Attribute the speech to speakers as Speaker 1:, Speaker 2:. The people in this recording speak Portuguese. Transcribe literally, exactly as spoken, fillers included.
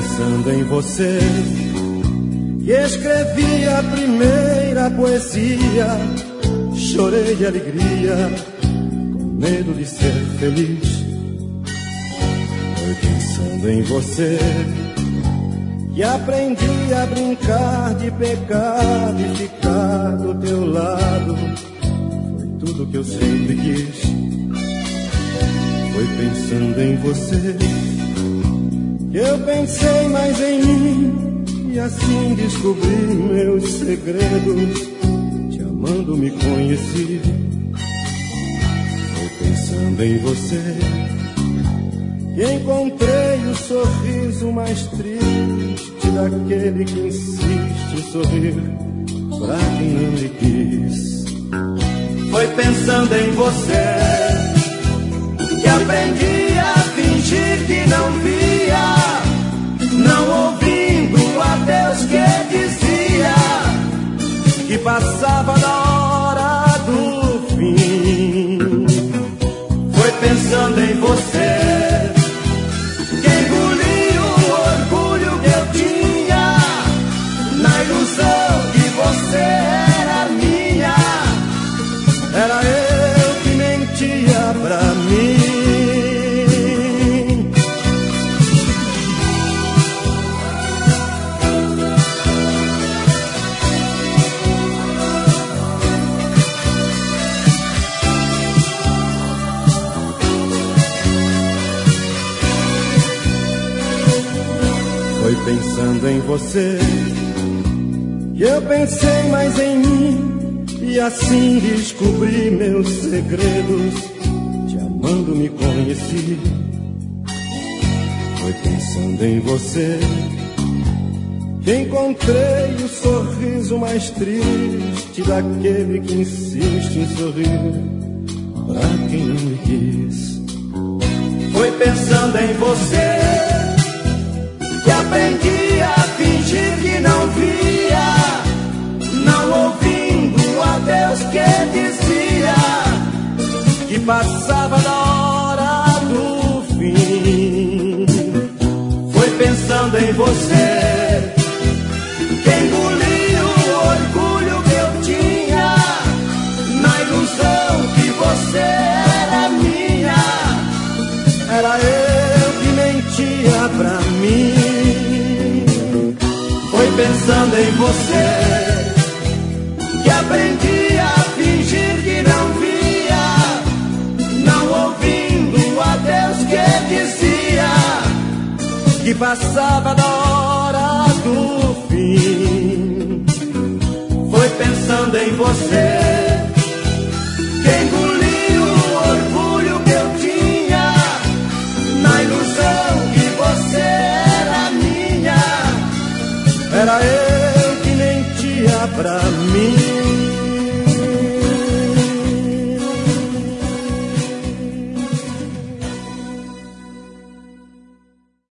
Speaker 1: pensando em você e escrevi a primeira poesia. Chorei de alegria, com medo de ser feliz. Foi pensando em você e aprendi a brincar de pecado e ficar do teu lado. Foi tudo que eu sempre quis. Foi pensando em você que eu pensei mais em mim e assim descobri meus segredos. Te amando me conheci. Foi pensando em você que encontrei o sorriso mais triste daquele que insiste em sorrir pra quem não lhe quis. Foi pensando em você que aprendi a fingir que não via, não ouvindo a Deus que dizia que passava da hora do fim. Foi pensando em você que engoli o orgulho que eu tinha, na ilusão que você era minha. Era eu que mentia pra mim. Foi pensando em você que eu pensei mais em mim e assim descobri meus segredos. Te amando me conheci. Foi pensando em você que encontrei o sorriso mais triste daquele que insiste em sorrir pra quem não me quis. Foi pensando em você que aprendi a fingir que não via, não ouvindo a Deus que dizia que passava da hora do fim. Foi pensando em você que engoli o orgulho que eu tinha, na ilusão que você era minha. Era eu que mentia pra mim. Foi pensando em você que aprendi a fingir que não via, não ouvindo a Deus que dizia que passava da hora do fim. Foi pensando em você que engoli o orgulho que eu tinha, na ilusão que você era minha. Era eu que mentia pra mim.